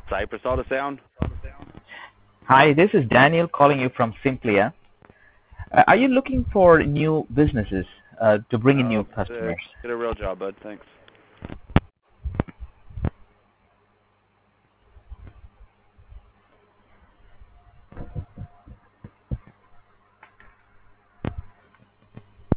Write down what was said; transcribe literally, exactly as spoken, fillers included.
Cypress Autosound. Hi, this is Daniel calling you from Simplia. Uh, are you looking for new businesses uh, to bring in No, new uh, customers? get a real job, bud. Thanks.